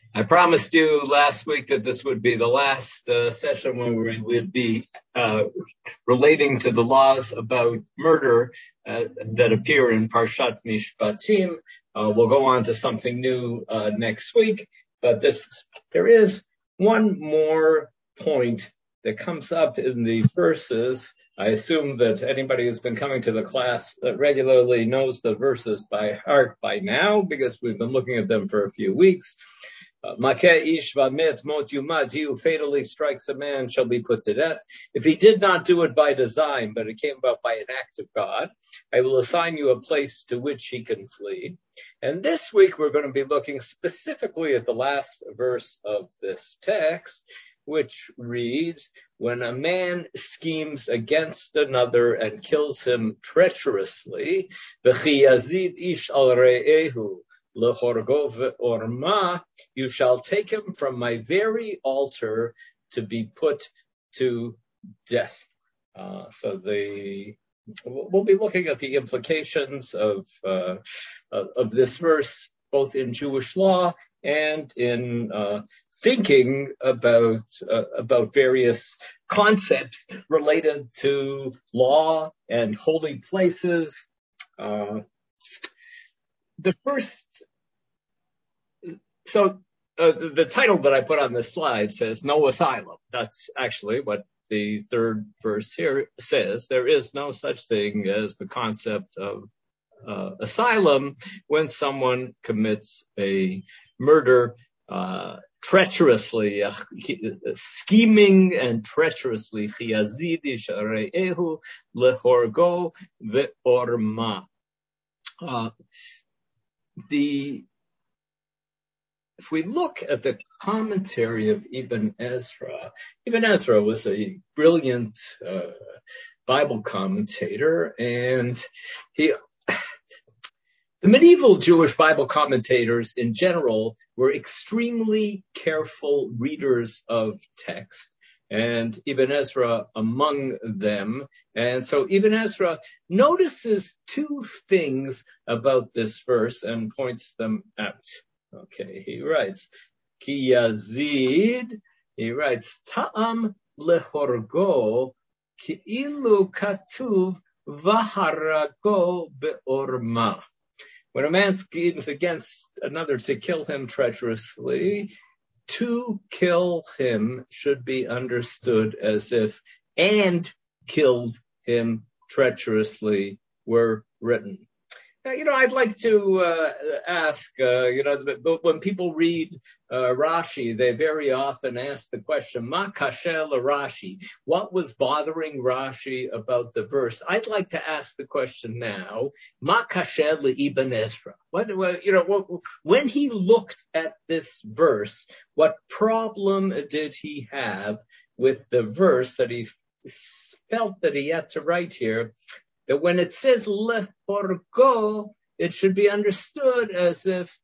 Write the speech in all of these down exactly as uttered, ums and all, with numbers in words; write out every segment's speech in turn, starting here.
I promised you last week that this would be the last uh, session when we would be uh, relating to the laws about murder uh, that appear in Parshat Mishpatim. Uh, we'll go on to something new uh, next week, but this there is one more point that comes up in the verses. I assume that anybody who's been coming to the class regularly knows the verses by heart by now, because we've been looking at them for a few weeks. Makeh ish v'met mot yumad, he who fatally strikes a man shall be put to death. If he did not do it by design, but it came about by an act of God, I will assign you a place to which he can flee. And this week we're going to be looking specifically at the last verse of this text, which reads, when a man schemes against another and kills him treacherously, v'chi yazid ish al re'ehu, lehorgo ve'orma, you shall take him from my very altar to be put to death. Uh, so the we'll be looking at the implications of uh, of this verse, both in Jewish law and in uh, thinking about uh, about various concepts related to law and holy places. Uh, the first, so uh, the, the title that I put on this slide says no asylum. That's actually what the third verse here says. There is no such thing as the concept of uh, asylum when someone commits a murder uh, treacherously, uh, scheming and treacherously. lehorgo ve'orma. Uh, the If we look at the commentary of Ibn Ezra, Ibn Ezra was a brilliant uh, Bible commentator, and he, the medieval Jewish Bible commentators in general were extremely careful readers of text, and Ibn Ezra among them. And so Ibn Ezra notices two things about this verse and points them out. Okay, he writes, Ki yazid, he writes, Ta'am lehorgo, ki ilu katuv vaharago be'orma. When a man schemes against another to kill him treacherously, to kill him should be understood as if and killed him treacherously were written. You know, I'd like to uh, ask, uh, you know, when people read uh, Rashi, they very often ask the question, Ma kasher Rashi? What was bothering Rashi about the verse? I'd like to ask the question now, Ma kasher Ibn Ezra? What, you know, what, when he looked at this verse, what problem did he have with the verse that he felt that he had to write here? That when it says lehorgo, it should be understood as if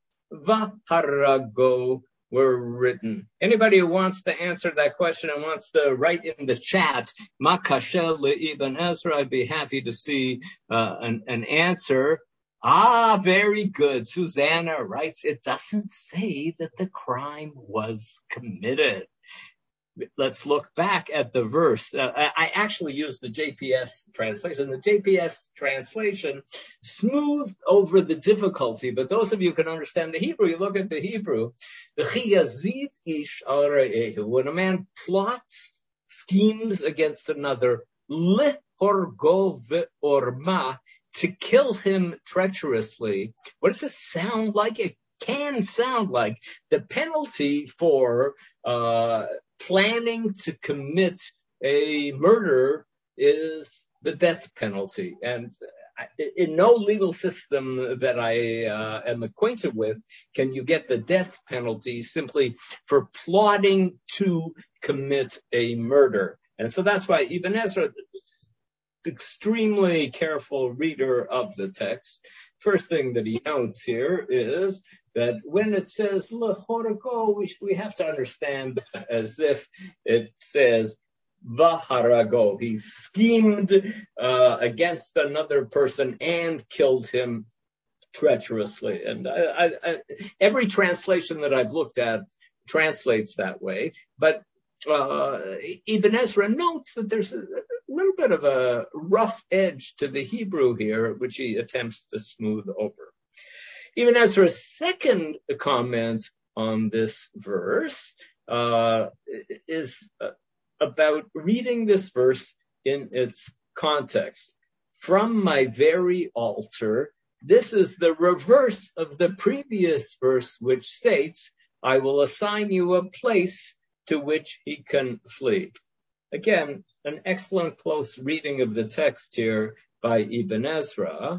vaharago were written. Anybody who wants to answer that question and wants to write in the chat, ma kasher le'ibn Ezra, I'd be happy to see uh, an, an answer. Ah, very good. Susanna writes, it doesn't say that the crime was committed. Let's look back at the verse. Uh, I actually used the J P S translation. The J P S translation smoothed over the difficulty, but those of you who can understand the Hebrew, you look at the Hebrew. When a man plots, schemes against another, lehorgo ve'orma, to kill him treacherously, what does this sound like? It can sound like the penalty for uh planning to commit a murder is the death penalty. And in no legal system that I uh, am acquainted with can you get the death penalty simply for plotting to commit a murder. And so that's why Ibn Ezra, extremely careful reader of the text, first thing that he notes here is that when it says lehorgo, we, we have to understand that as if it says vaharago. He schemed uh, against another person and killed him treacherously. And I, I, I, every translation that I've looked at translates that way. But uh, Ibn Ezra notes that there's a, a little bit of a rough edge to the Hebrew here, which he attempts to smooth over. Ibn Ezra's second comment on this verse uh, is uh, about reading this verse in its context. From my very altar, this is the reverse of the previous verse, which states, I will assign you a place to which he can flee. Again, an excellent close reading of the text here by Ibn Ezra.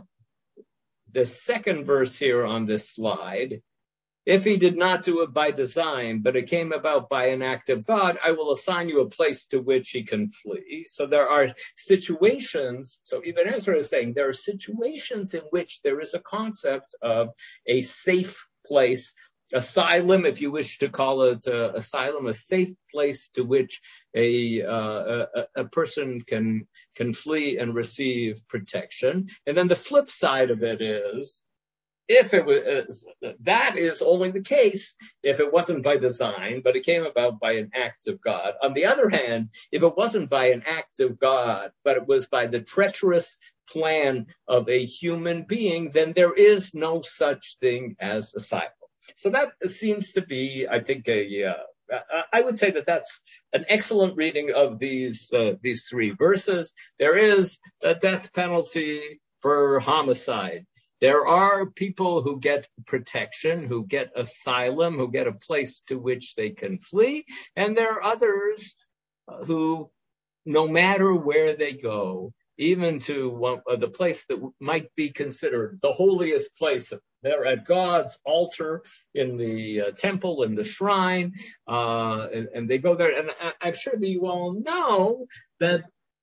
The second verse here on this slide, if he did not do it by design, but it came about by an act of God, I will assign you a place to which he can flee. So there are situations, so Ibn Ezra is saying there are situations in which there is a concept of a safe place, asylum, if you wish to call it uh, asylum, a safe place to which a, uh, a a person can can flee and receive protection. And then the flip side of it is, if it was, that is only the case if it wasn't by design, but it came about by an act of God. On the other hand, if it wasn't by an act of God, but it was by the treacherous plan of a human being, then there is no such thing as asylum. So that seems to be, I think, a, uh, I would say that that's an excellent reading of these, uh, these three verses. There is a death penalty for homicide. There are people who get protection, who get asylum, who get a place to which they can flee. And there are others who, no matter where they go, even to one, uh, the place that might be considered the holiest place, they're at God's altar in the uh, temple, in the shrine, uh, and, and they go there. And I, I'm sure that you all know that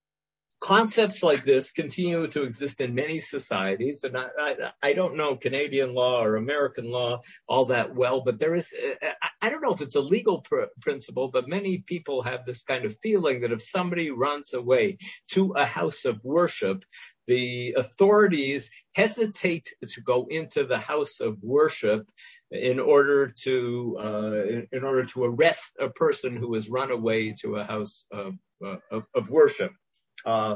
concepts like this continue to exist in many societies, and I, I, I don't know Canadian law or American law all that well, but there is, I don't know if it's a legal pr- principle, but many people have this kind of feeling that if somebody runs away to a house of worship, the authorities hesitate to go into the house of worship in order to uh, in, in order to arrest a person who has run away to a house of, uh, of, of worship. Uh,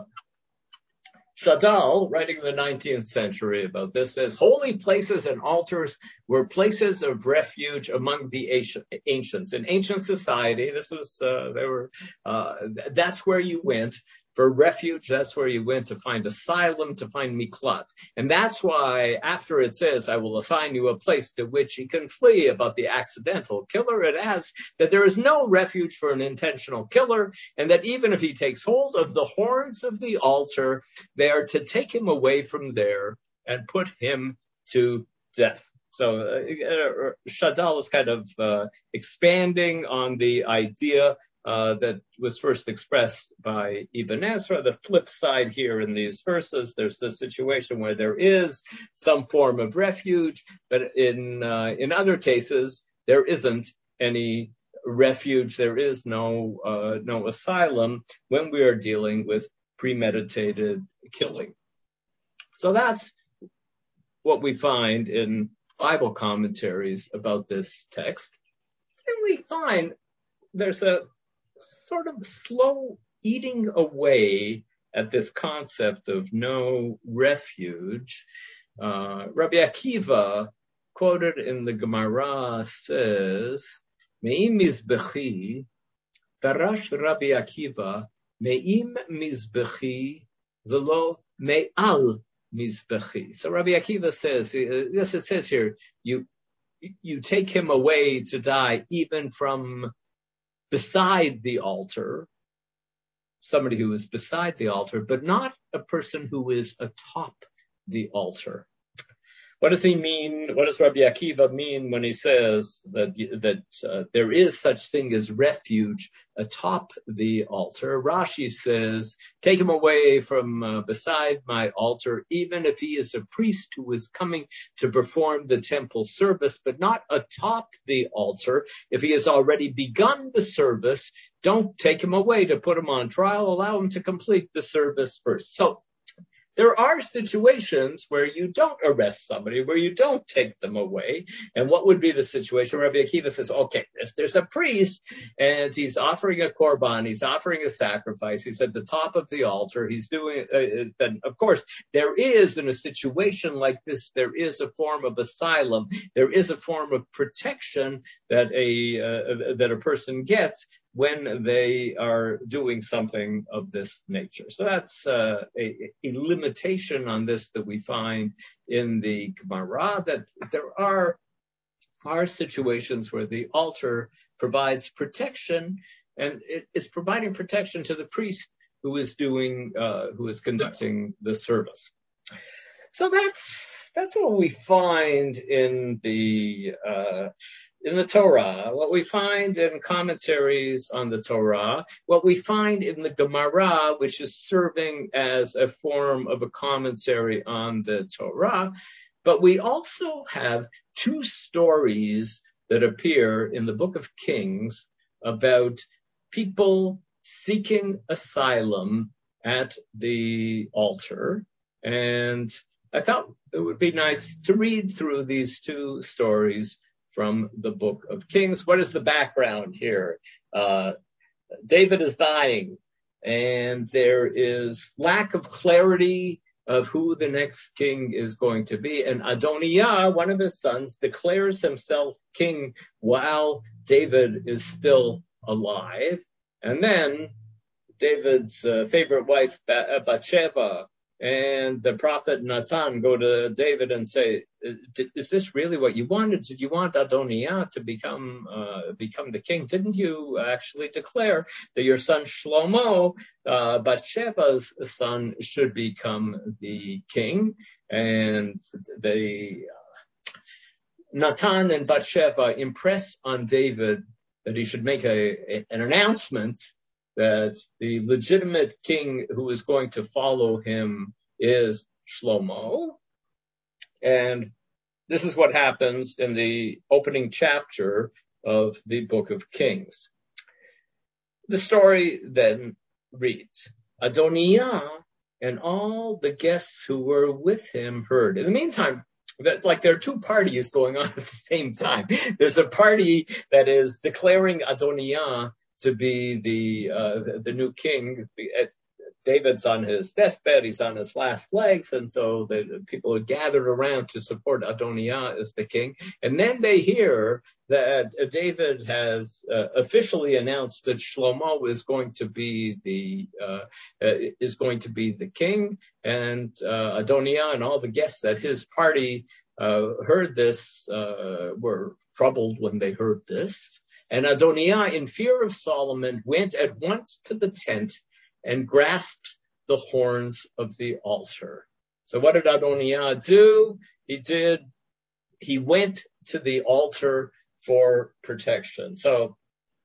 Shadal, writing in the nineteenth century about this, says, holy places and altars were places of refuge among the ancients. In ancient society, this was, uh, they were, uh, that's where you went for refuge. That's where you went to find asylum, to find miklat. And that's why after it says, I will assign you a place to which he can flee about the accidental killer, it adds that there is no refuge for an intentional killer, and that even if he takes hold of the horns of the altar, they are to take him away from there and put him to death. So uh, Shadal is kind of uh, expanding on the idea Uh, that was first expressed by Ibn Ezra. The flip side here in these verses, there's the situation where there is some form of refuge, but in uh, in other cases, there isn't any refuge. There is no uh, no asylum when we are dealing with premeditated killing. So that's what we find in Bible commentaries about this text. And we find there's a sort of slow eating away at this concept of no refuge. Uh, Rabbi Akiva, quoted in the Gemara, says, Me'im mizbechi, darash Rabbi Akiva, me'im mizbechi, velo me'al mizbechi. So Rabbi Akiva says, yes, it says here, you, you take him away to die even from beside the altar, somebody who is beside the altar, but not a person who is atop the altar. What does he mean? What does Rabbi Akiva mean when he says that that uh, there is such thing as refuge atop the altar? Rashi says, take him away from uh, beside my altar, even if he is a priest who is coming to perform the temple service, but not atop the altar. If he has already begun the service, don't take him away to put him on trial. Allow him to complete the service first. So there are situations where you don't arrest somebody, where you don't take them away. And what would be the situation? Rabbi Akiva says, okay, if there's a priest and he's offering a korban, he's offering a sacrifice, he's at the top of the altar, he's doing, uh, then of course, there is, in a situation like this, there is a form of asylum, there is a form of protection that a, uh, that a person gets when they are doing something of this nature. So that's uh, a, a limitation on this that we find in the Gemara, that there are, are situations where the altar provides protection, and it, it's providing protection to the priest who is doing, uh, who is conducting the service. So that's, that's what we find in the, uh, in the Torah, what we find in commentaries on the Torah, what we find in the Gemara, which is serving as a form of a commentary on the Torah. But we also have two stories that appear in the Book of Kings about people seeking asylum at the altar. And I thought it would be nice to read through these two stories from the Book of Kings. What is the background here? Uh, David is dying, and there is lack of clarity of who the next king is going to be. And Adoniah, one of his sons, declares himself king while David is still alive. And then David's uh, favorite wife, Bathsheba, and the prophet Nathan go to David and say, is this really what you wanted? Did you want Adoniah to become uh, become the king? Didn't you actually declare that your son Shlomo, uh, Bathsheba's son, should become the king? And they, uh, Nathan and Bathsheba impress on David that he should make a, a an announcement that the legitimate king who is going to follow him is Shlomo. And this is what happens in the opening chapter of the Book of Kings. The story then reads, Adoniah and all the guests who were with him heard. In the meantime, that, like there are two parties going on at the same time. There's a party that is declaring Adoniah to be the, uh, the, the new king. David's on his deathbed, he's on his last legs, and so the people are gathered around to support Adoniah as the king. And then they hear that David has uh, officially announced that Shlomo is going to be the uh, uh, is going to be the king, and uh, Adoniah and all the guests at his party uh, heard this, uh, were troubled when they heard this. And Adoniah, in fear of Solomon, went at once to the tent and grasped the horns of the altar. So what did Adoniah do? He did, he went to the altar for protection. So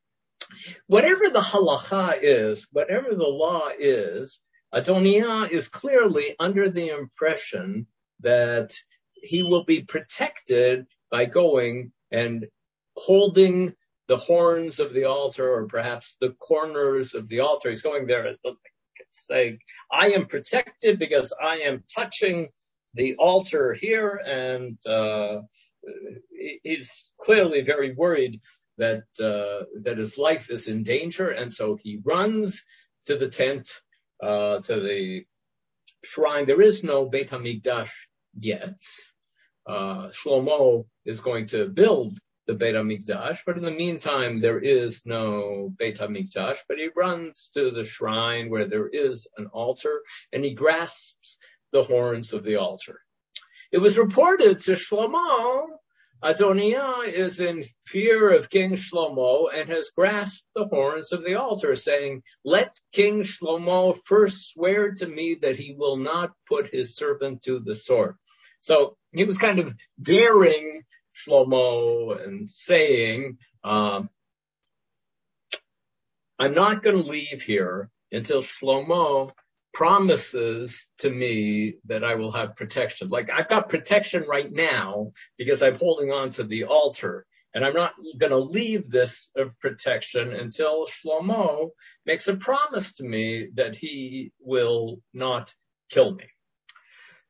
whatever the halacha is, whatever the law is, Adoniah is clearly under the impression that he will be protected by going and holding the horns of the altar, or perhaps the corners of the altar. He's going there and saying, I am protected because I am touching the altar here. And uh, he's clearly very worried that uh, that his life is in danger. And so he runs to the tent, uh, to the shrine. There is no Beit HaMikdash yet. Uh, Shlomo is going to build the Beit HaMikdash, but in the meantime, there is no Beit HaMikdash, but he runs to the shrine where there is an altar, and he grasps the horns of the altar. It was reported to Shlomo, Adoniah is in fear of King Shlomo and has grasped the horns of the altar, saying, let King Shlomo first swear to me that he will not put his servant to the sword. So he was kind of daring Shlomo and saying, um, I'm not going to leave here until Shlomo promises to me that I will have protection. Like I've got protection right now because I'm holding on to the altar, and I'm not going to leave this uh, protection until Shlomo makes a promise to me that he will not kill me.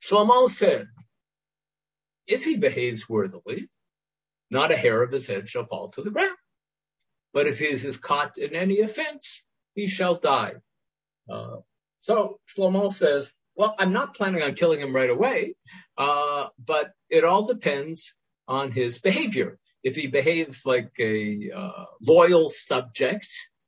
Shlomo said, if he behaves worthily, not a hair of his head shall fall to the ground. But if he is caught in any offense, he shall die. Uh, so Shlomo says, well, I'm not planning on killing him right away, uh, but it all depends on his behavior. If he behaves like a uh, loyal subject,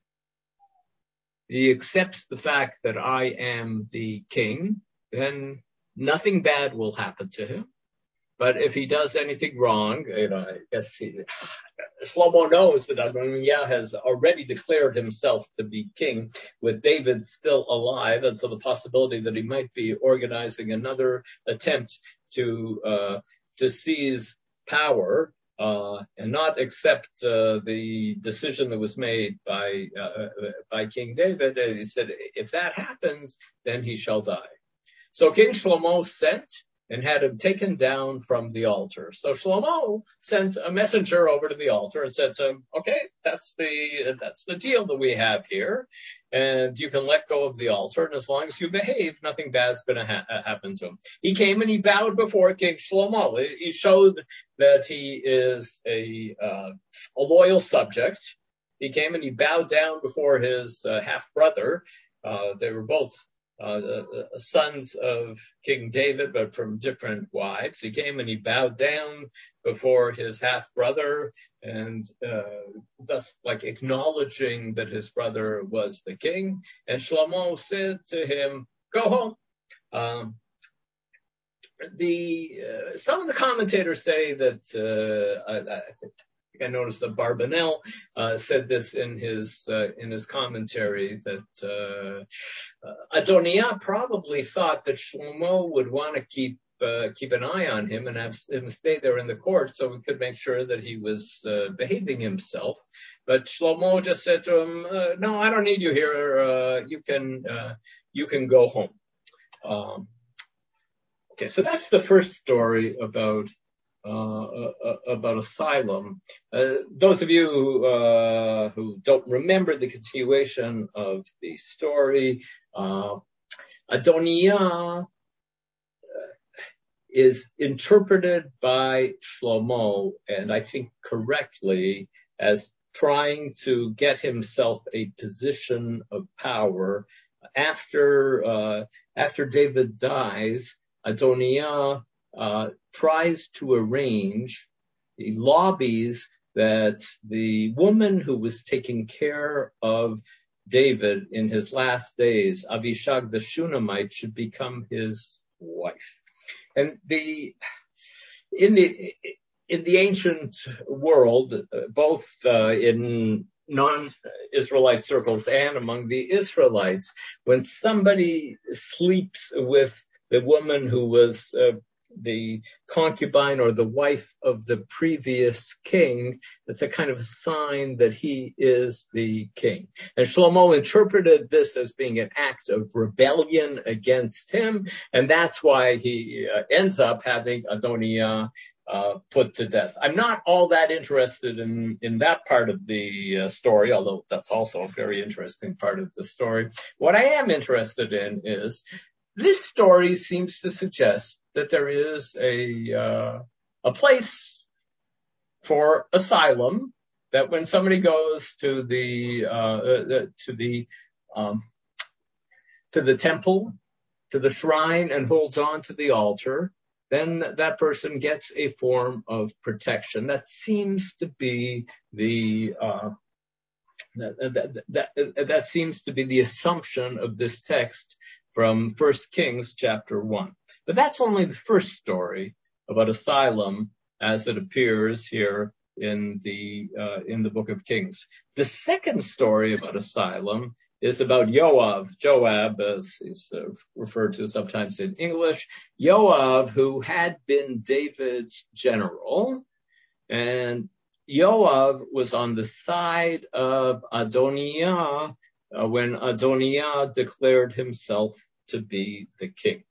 he accepts the fact that I am the king, then nothing bad will happen to him. But if he does anything wrong, you know, I guess he, Shlomo knows that Adoniah has already declared himself to be king, with David still alive, and so the possibility that he might be organizing another attempt to uh, to seize power uh, and not accept uh, the decision that was made by uh, by King David. And he said, if that happens, then he shall die. So King Shlomo sent and had him taken down from the altar. So Shlomo sent a messenger over to the altar and said to him, okay, that's the, that's the deal that we have here. And you can let go of the altar. And as long as you behave, nothing bad's going to ha- happen to him. He came and he bowed before King Shlomo. He showed that he is a, uh, a loyal subject. He came and he bowed down before his uh, half brother. Uh, they were both Uh, uh, sons of King David, but from different wives. He came and he bowed down before his half-brother, and uh, thus like acknowledging that his brother was the king. And Shlomo said to him, go home. Um, the uh, some of the commentators say that uh, I, I think I noticed that Barbanel uh, said this in his uh, in his commentary, that uh, uh, Adoniah probably thought that Shlomo would want to keep uh, keep an eye on him and have him stay there in the court so we could make sure that he was uh, behaving himself. But Shlomo just said to him, uh, "No, I don't need you here. Uh, you can uh, you can go home." Um, okay, so that's the first story about. Uh, uh, about asylum. Uh, those of you uh, who don't remember the continuation of the story, uh, Adoniah is interpreted by Shlomo, and I think correctly, as trying to get himself a position of power. After uh, after David dies, Adoniah Uh, tries to arrange, he lobbies that the woman who was taking care of David in his last days, Abishag the Shunammite, should become his wife. And the in the in the ancient world, both uh, in non-Israelite circles and among the Israelites, when somebody sleeps with the woman who was uh, the concubine or the wife of the previous king, it's a kind of sign that he is the king. And Shlomo interpreted this as being an act of rebellion against him, and that's why he uh, ends up having Adoniah uh, put to death. I'm not all that interested in, in that part of the uh, story, although that's also a very interesting part of the story. What I am interested in is this story seems to suggest that there is a uh, a place for asylum, that when somebody goes to the uh, uh, to the um, to the temple, to the shrine, and holds on to the altar, then that person gets a form of protection. That seems to be the uh, that, that, that, that seems to be the assumption of this text from First Kings chapter one. But that's only the first story about asylum as it appears here in the uh, in the book of Kings. The second story about asylum is about Yoav, Joab, as is uh, referred to sometimes in English, Yoav, who had been David's general, and Yoav was on the side of Adoniah uh, when Adoniah declared himself to be the king.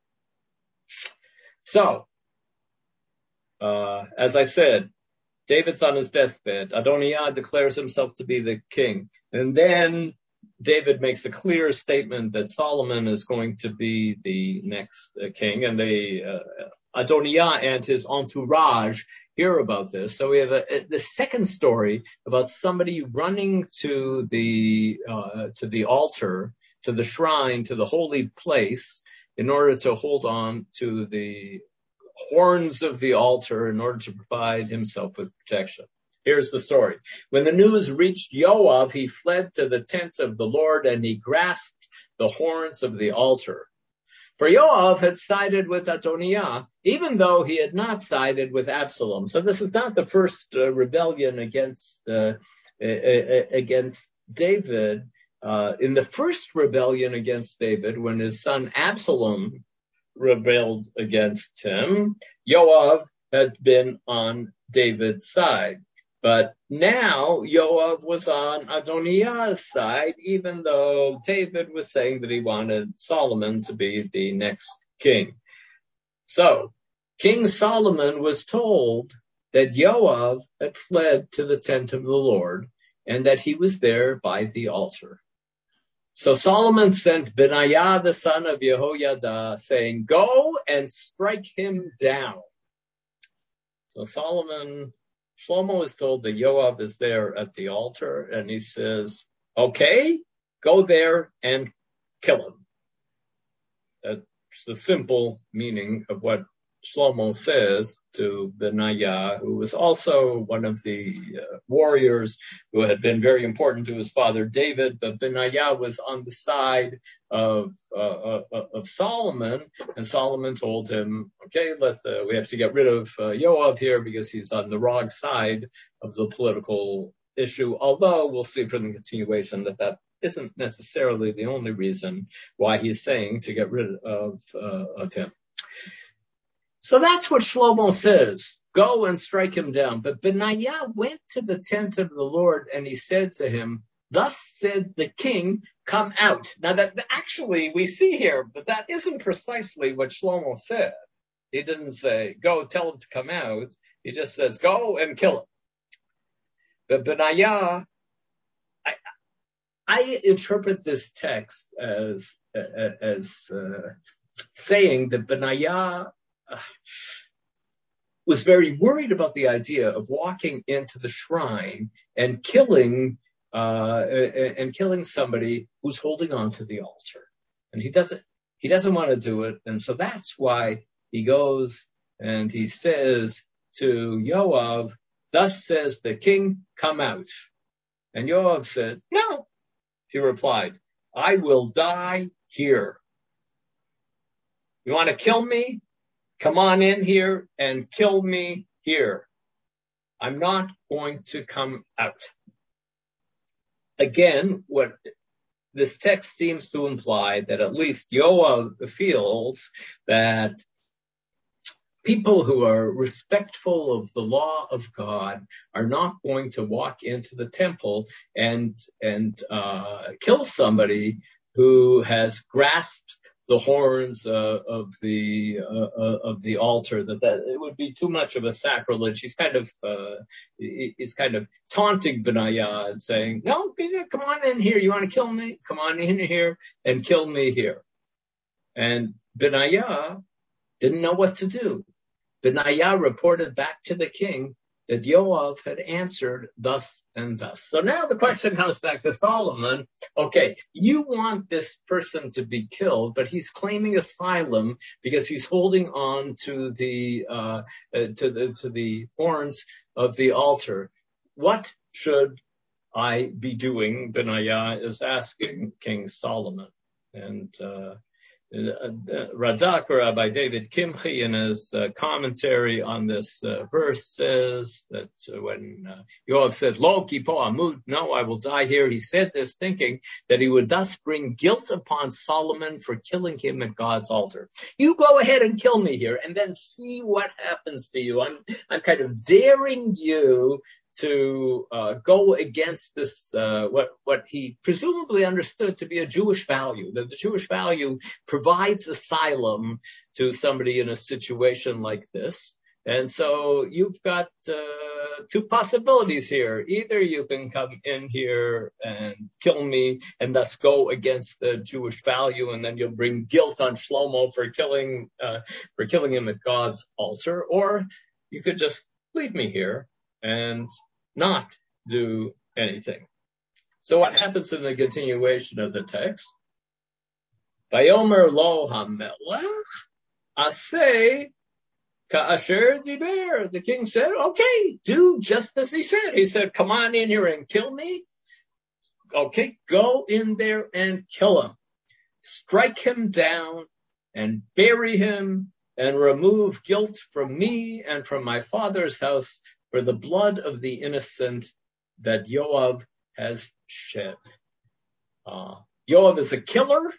So, uh, as I said, David's on his deathbed. Adoniah declares himself to be the king. And then David makes a clear statement that Solomon is going to be the next uh, king, and they, uh, Adonijah and his entourage hear about this. So we have a, a, the second story about somebody running to the uh, to the altar, to the shrine, to the holy place, in order to hold on to the horns of the altar in order to provide himself with protection. Here's the story. When the news reached Yoav, he fled to the tent of the Lord and he grasped the horns of the altar. For Yoav had sided with Adonijah, even though he had not sided with Absalom. So this is not the first uh, rebellion against uh, against David. Uh, in the first rebellion against David, when his son Absalom rebelled against him, Yoav had been on David's side. But now Yoav was on Adonijah's side, even though David was saying that he wanted Solomon to be the next king. So King Solomon was told that Yoav had fled to the tent of the Lord and that he was there by the altar. So Solomon sent Benaiah, the son of Jehoiada, saying, "Go and strike him down." So Solomon, Shlomo is told that Yoav is there at the altar, and he says, "Okay, go there and kill him." That's the simple meaning of what Shlomo says to Benaiah, who was also one of the uh, warriors who had been very important to his father David, but Benaiah was on the side of uh, uh, of Solomon, and Solomon told him, okay, let the, we have to get rid of uh, Yoav here because he's on the wrong side of the political issue, although we'll see from the continuation that that isn't necessarily the only reason why he's saying to get rid of uh, of him. So that's what Shlomo says. Go and strike him down. But Benaiah went to the tent of the Lord and he said to him, "Thus said the king, come out." Now that actually we see here, but that isn't precisely what Shlomo said. He didn't say, go tell him to come out. He just says, go and kill him. But Benaiah, I, I interpret this text as, as uh, saying that Benaiah was very worried about the idea of walking into the shrine and killing uh and killing somebody who's holding on to the altar. And he doesn't he doesn't want to do it. And so that's why he goes and he says to Yoav, "Thus says the king, come out." And Yoav said, "No." He replied, "I will die here. You want to kill me? Come on in here and kill me here. I'm not going to come out." Again, what this text seems to imply that at least Yoav feels that people who are respectful of the law of God are not going to walk into the temple and and uh, kill somebody who has grasped the horns uh, of the uh, of the altar. That, that it would be too much of a sacrilege. He's kind of uh, he's kind of taunting Benaiah and saying, "No, come on in here. You want to kill me? Come on in here and kill me here." And Benaiah didn't know what to do. Benaiah reported back to the king that Yoav had answered thus and thus. So now the question comes back to Solomon. Okay, you want this person to be killed, but he's claiming asylum because he's holding on to the uh, uh, to the to the horns of the altar. What should I be doing? Benaiah is asking King Solomon. And uh, Radak, Rabbi David Kimchi, in his uh, commentary on this uh, verse, says that uh, when uh, Yoav said, "Lo ki po amut," no, I will die here, he said this thinking that he would thus bring guilt upon Solomon for killing him at God's altar. You go ahead and kill me here, and then see what happens to you. I'm, I'm kind of daring you to uh, go against this, uh, what, what he presumably understood to be a Jewish value, that the Jewish value provides asylum to somebody in a situation like this. And so you've got, uh, uh, two possibilities here. Either you can come in here and kill me and thus go against the Jewish value, and then you'll bring guilt on Shlomo for killing, uh, for killing him at God's altar, or you could just leave me here and not do anything. So what happens in the continuation of the text? Vayomer lo hamelech aseh ka'asher diber. The king said, okay, do just as he said. He said, come on in here and kill me. Okay, go in there and kill him. Strike him down and bury him and remove guilt from me and from my father's house for the blood of the innocent that Yoav has shed. Uh, Yoav is a killer,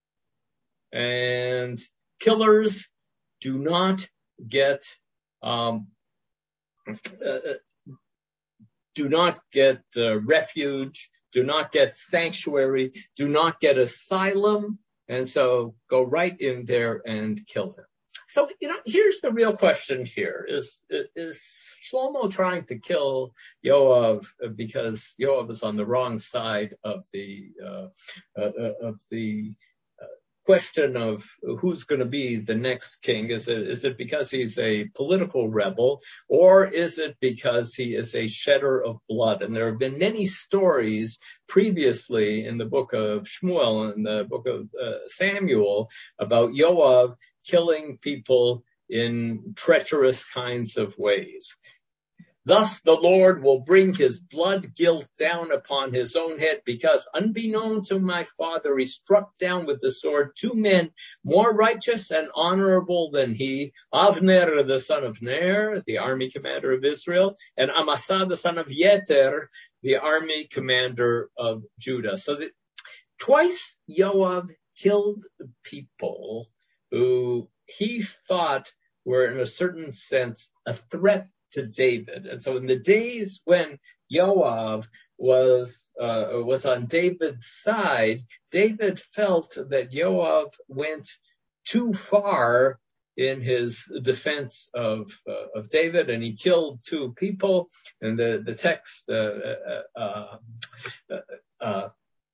and killers do not get um, uh, do not get uh, refuge, do not get sanctuary, do not get asylum, and so go right in there and kill him. So, you know, here's the real question here. Is, is Shlomo trying to kill Yoav because Yoav is on the wrong side of the, uh, uh, of the uh, question of who's going to be the next king? Is it, is it because he's a political rebel, or is it because he is a shedder of blood? And there have been many stories previously in the book of Shmuel and the book of uh, Samuel about Yoav killing people in treacherous kinds of ways. Thus the Lord will bring his blood guilt down upon his own head, because unbeknown to my father, he struck down with the sword two men more righteous and honorable than he, Avner, the son of Ner, the army commander of Israel, and Amasa, the son of Yeter, the army commander of Judah. So that twice Yoav killed people who he thought were in a certain sense a threat to David. And so in the days when Yoav was uh, was on David's side, David felt that Yoav went too far in his defense of uh, of David, and he killed two people. And the the text uh, uh, uh, uh,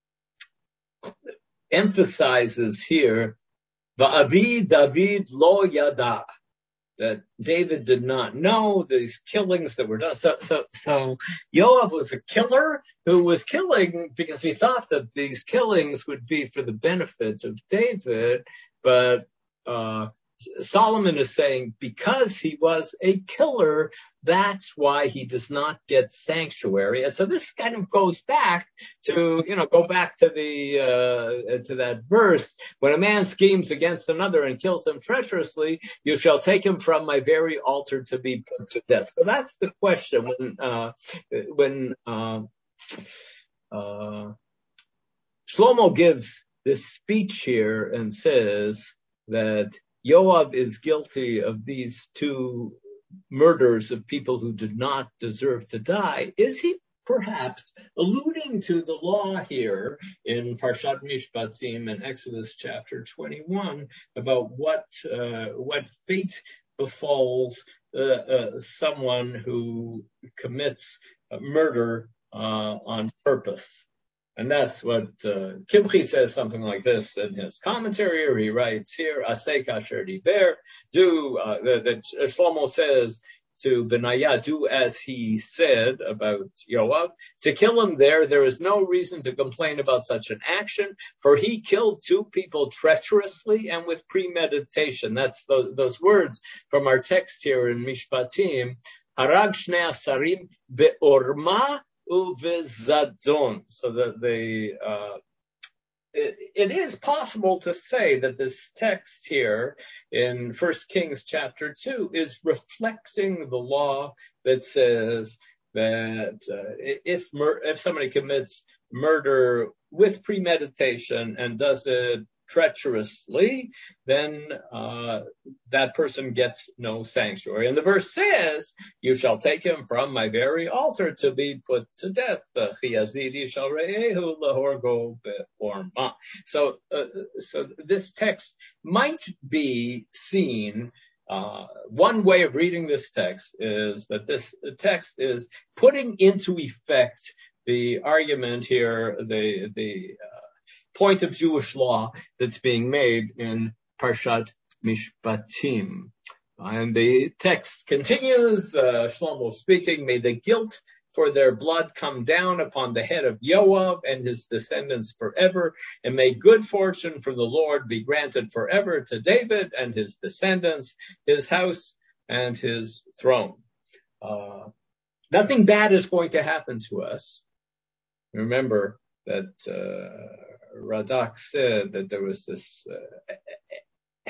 emphasizes here, Va'avi David lo yada, that David did not know these killings that were done. So, so, so Yoav was a killer who was killing because he thought that these killings would be for the benefit of David. But, uh, Solomon is saying because he was a killer, that's why he does not get sanctuary. And so this kind of goes back to, you know, go back to the, uh, to that verse. When a man schemes against another and kills him treacherously, you shall take him from my very altar to be put to death. So that's the question. When, uh, when, uh, uh, Shlomo gives this speech here and says that Yoav is guilty of these two murders of people who did not deserve to die, is he perhaps alluding to the law here in Parshat Mishpatim and Exodus chapter twenty-one about what uh, what fate befalls uh, uh, someone who commits murder uh, on purpose? And that's what uh, Kimchi says, something like this in his commentary, or he writes here, Aseh kasher diber, do, uh, that Shlomo says to Benaiah, do as he said about Yoav. To kill him there, there is no reason to complain about such an action, for he killed two people treacherously and with premeditation. That's those, those words from our text here in Mishpatim, Harag shnei asarim be'orma Uvizadzon. So that the uh, it, it is possible to say that this text here in First Kings chapter two is reflecting the law that says that uh, if mur- if somebody commits murder with premeditation and does it treacherously, then uh that person gets no sanctuary. And the verse says, you shall take him from my very altar to be put to death. So, uh, so this text might be seen Uh, one way of reading this text is that this text is putting into effect the argument here, the, the uh, point of Jewish law that's being made in Parshat Mishpatim. And the text continues, uh, Shlomo speaking, may the guilt for their blood come down upon the head of Yoav and his descendants forever, and may good fortune from the Lord be granted forever to David and his descendants, his house and his throne. Uh, nothing bad is going to happen to us. Remember that uh, Radak said that there was this uh,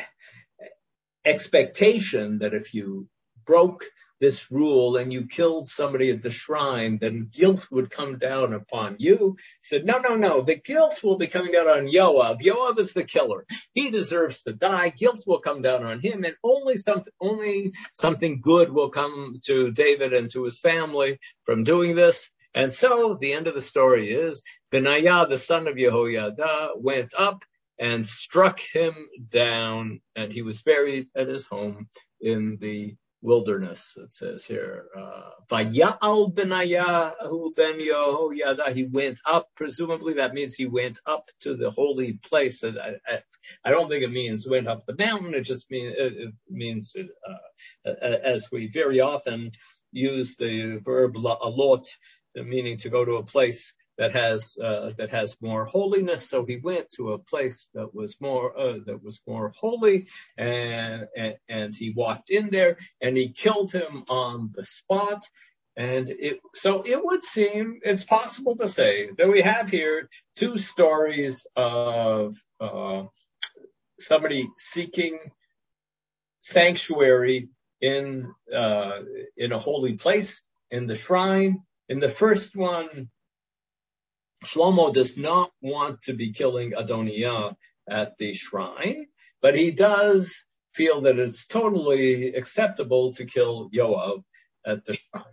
expectation that if you broke this rule and you killed somebody at the shrine, then guilt would come down upon you. He said, no, no, no, the guilt will be coming down on Yoav. Yoav is the killer. He deserves to die. Guilt will come down on him, and only something, only something good will come to David and to his family from doing this. And so the end of the story is Benaiah, the son of Jehoiada, went up and struck him down, and he was buried at his home in the wilderness. It says here, Vaya'al Benaiah ben Yehoiada, he went up. Presumably that means he went up to the holy place. I, I, I don't think it means went up the mountain. It just mean, it, it means, uh, as we very often use the verb la'alot, meaning to go to a place that has uh, that has more holiness. So he went to a place that was more uh, that was more holy, and, and and he walked in there and he killed him on the spot. And it so it would seem it's possible to say that we have here two stories of uh, somebody seeking sanctuary in uh, in a holy place, in the shrine. In the first one, Shlomo does not want to be killing Adoniah at the shrine, but he does feel that it's totally acceptable to kill Yoav at the shrine.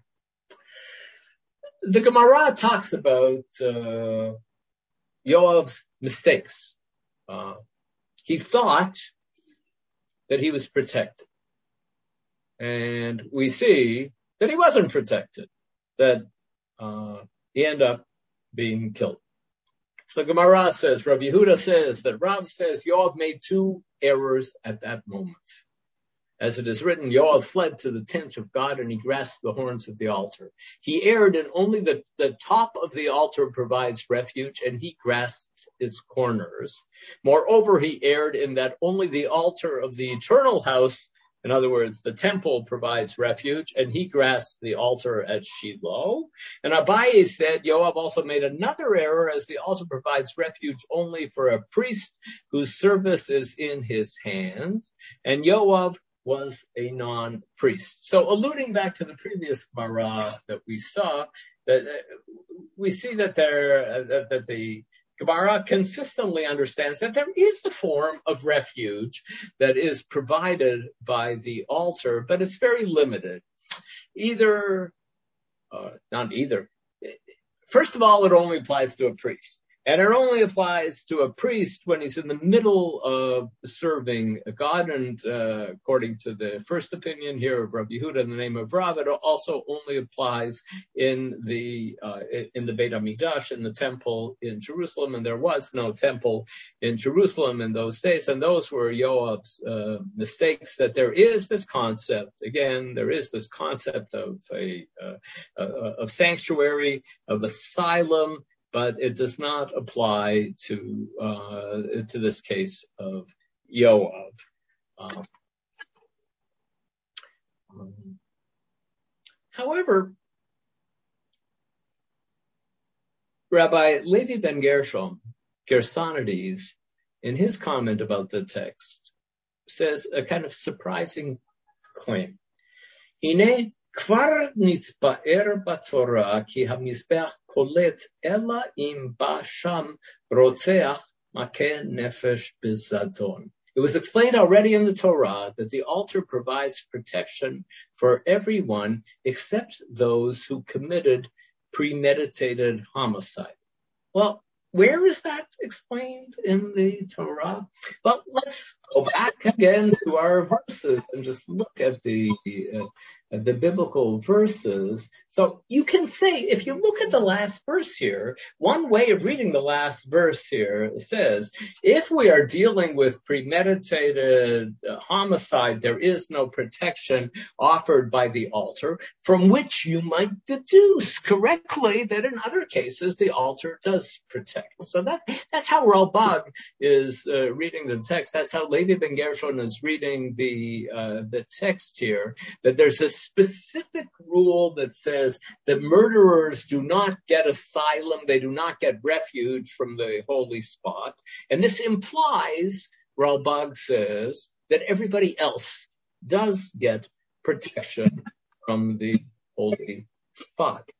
The Gemara talks about uh, Yoav's mistakes. Uh, he thought that he was protected, and we see that he wasn't protected, that uh, he ended up being killed. So Gemara says, Rabbi Yehuda says that Rav says Yoav made two errors at that moment. As it is written, Yoav fled to the tent of God and he grasped the horns of the altar. He erred in only the, the top of the altar provides refuge, and he grasped its corners. Moreover, he erred in that only the altar of the eternal house, in other words, the temple, provides refuge, and he grasped the altar at Shiloh. And Abaye said Yoav also made another error, as the altar provides refuge only for a priest whose service is in his hand, and Yoav was a non-priest. So alluding back to the previous Gemara that we saw, that uh, we see that there uh, that, that the Gemara consistently understands that there is a form of refuge that is provided by the altar, but it's very limited. Either, uh, not either. First of all, it only applies to a priest. And it only applies to a priest when he's in the middle of serving God. And uh, according to the first opinion here of Rabbi Yehuda in the name of Rav, it also only applies in the uh, in the Beit HaMikdash, in the temple in Jerusalem. And there was no temple in Jerusalem in those days. And those were Yoav's uh, mistakes, that there is this concept. Again, there is this concept of a uh, uh, of sanctuary, of asylum, but it does not apply to uh, to this case of Yoav. Um, um, however, Rabbi Levi ben Gershom, Gersonides, in his comment about the text, says a kind of surprising claim. Hine Kvar nitzba'er b'Torah ki hamizbeach kolet ela im ba sham rotzeach makeh nefesh b'zadon. It was explained already in the Torah that the altar provides protection for everyone except those who committed premeditated homicide. Well, where is that explained in the Torah? Well, let's go back again to our verses and just look at the uh, at the biblical verses. So you can say, if you look at the last verse here, one way of reading the last verse here says, if we are dealing with premeditated uh, homicide, there is no protection offered by the altar, from which you might deduce correctly that in other cases the altar does protect. So that, that's how Ralbag is uh, reading the text. That's how Levi ben Gershon is reading the uh, the text here, that there's a specific rule that says that murderers do not get asylum, they do not get refuge from the holy spot. And this implies, Ralbag says, that everybody else does get protection from the holy spot.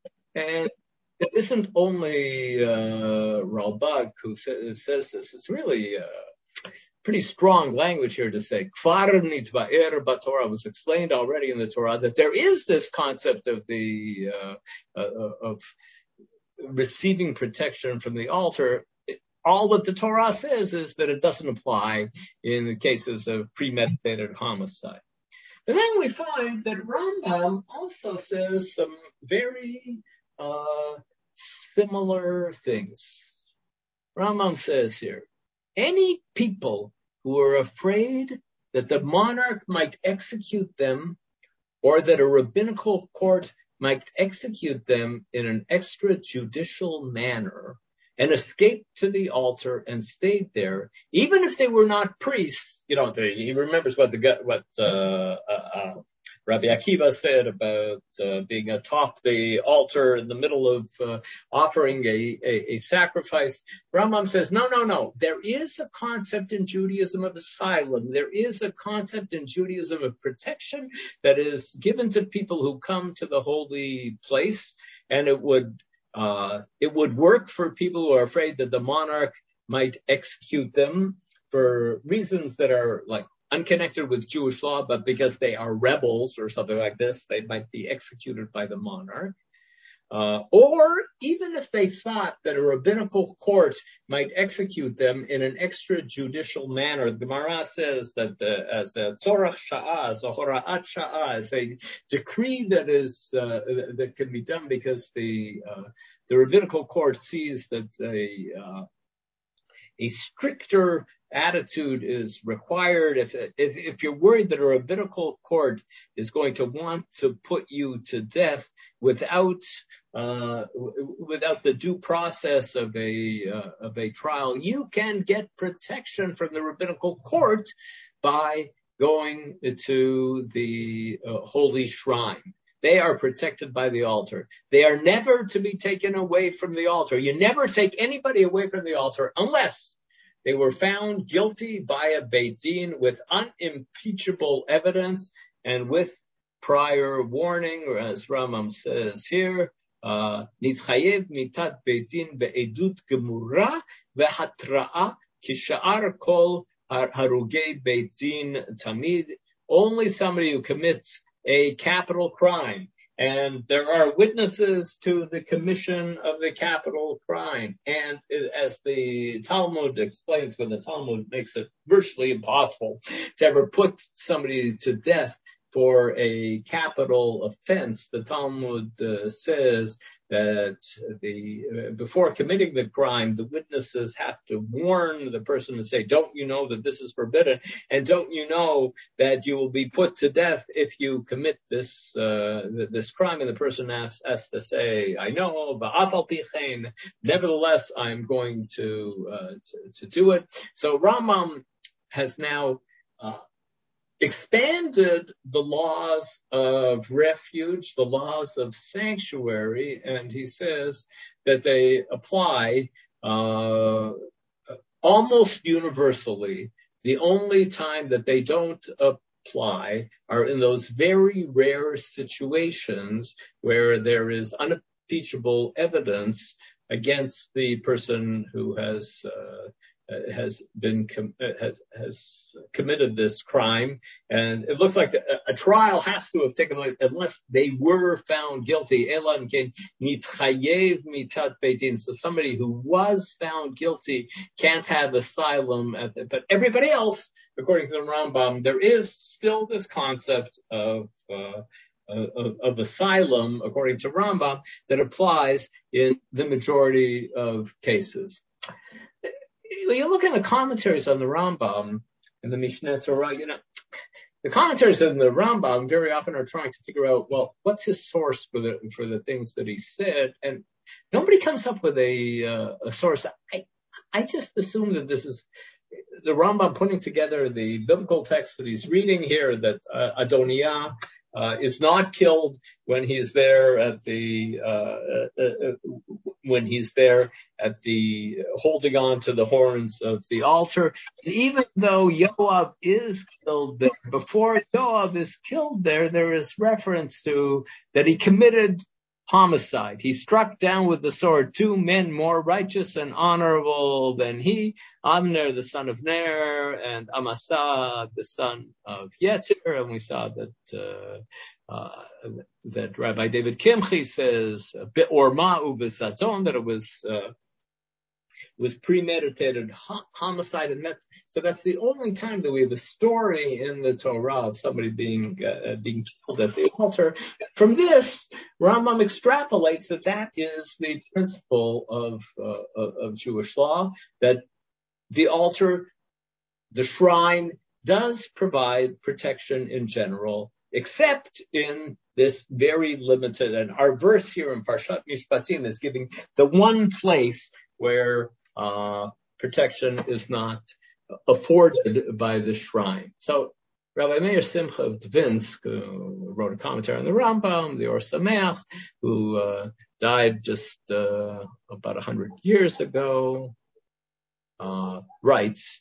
And it isn't only uh, Ralbag who sa- says this. It's really uh, pretty strong language here to say, Kvar nitba'er b'Torah, was explained already in the Torah, that there is this concept of the uh, uh, of receiving protection from the altar. All that the Torah says is that it doesn't apply in the cases of premeditated homicide. And then we find that Rambam also says some very uh, similar things. Rambam says here, any people who are afraid that the monarch might execute them, or that a rabbinical court might execute them in an extrajudicial manner, and escaped to the altar and stayed there, even if they were not priests. You know, he remembers what the what uh, uh, uh, Rabbi Akiva said about uh, being atop the altar in the middle of uh, offering a, a, a sacrifice. Rambam says, no, no, no. There is a concept in Judaism of asylum. There is a concept in Judaism of protection that is given to people who come to the holy place, and it would Uh, it would work for people who are afraid that the monarch might execute them for reasons that are like unconnected with Jewish law, but because they are rebels or something like this, they might be executed by the monarch. Uh, or even if they thought that a rabbinical court might execute them in an extrajudicial manner, the Gemara says that the, as a tzorach sha'ah, as a hora'at sha'ah, as a decree that is uh, that can be done because the uh, the rabbinical court sees that a uh, a stricter attitude is required. If, if if you're worried that a rabbinical court is going to want to put you to death without uh, without the due process of a uh, of a trial, you can get protection from the rabbinical court by going to the uh, holy shrine. They are protected by the altar. They are never to be taken away from the altar. You never take anybody away from the altar unless they were found guilty by a Beit Din with unimpeachable evidence and with prior warning, or as Rambam says here, nitchayev mitat Beit Din be'edut gemura ve'hatra'a kisha'ar kol harugei Beit Din tamid. Only somebody who commits a capital crime, and there are witnesses to the commission of the capital crime. And as the Talmud explains, when the Talmud makes it virtually impossible to ever put somebody to death for a capital offense, the Talmud uh, says that the uh, before committing the crime, the witnesses have to warn the person and say, don't you know that this is forbidden? And don't you know that you will be put to death if you commit this uh, this crime? And the person has, has to say, I know, but nevertheless, I'm going to, uh, to, to do it. So Rambam has now uh, expanded the laws of refuge, the laws of sanctuary, and he says that they apply uh, almost universally. The only time that they don't apply are in those very rare situations where there is unimpeachable evidence against the person who has uh, uh, has been com- has has committed this crime, and it looks like a, a trial has to have taken place unless they were found guilty. Elan ken nitchayev mitzat beit din. So somebody who was found guilty can't have asylum. At the, but everybody else, according to the Rambam, there is still this concept of uh, Of, of asylum, according to Rambam, that applies in the majority of cases. When you look at the commentaries on the Rambam and the Mishneh Torah, you know, the commentaries on the Rambam very often are trying to figure out, well, what's his source for the for the things that he said, and nobody comes up with a uh, a source. I I just assume that this is the Rambam putting together the biblical text that he's reading here, that uh, Adoniah Uh, is not killed when he's there at the uh, uh, uh, when he's there at the holding on to the horns of the altar. And even though Yoav is killed there, before Yoav is killed there, there is reference to that he committed homicide. He struck down with the sword two men more righteous and honorable than he, Abner, the son of Ner, and Amasa, the son of Yeter. And we saw that uh, uh, that Rabbi David Kimchi says, Be'orma u'besaton, that it was uh, it was premeditated homicide, and that's so that's the only time that we have a story in the Torah of somebody being uh, being killed at the altar. From this, Rambam extrapolates that that is the principle of uh, of Jewish law, that the altar, the shrine, does provide protection in general, except in this very limited. And our verse here in Parshat Mishpatim is giving the one place where uh, protection is not afforded by the shrine. So Rabbi Meir Simcha of Dvinsk, who wrote a commentary on the Rambam, the Or Sameach, who uh, died just uh, about a hundred years ago, uh, writes,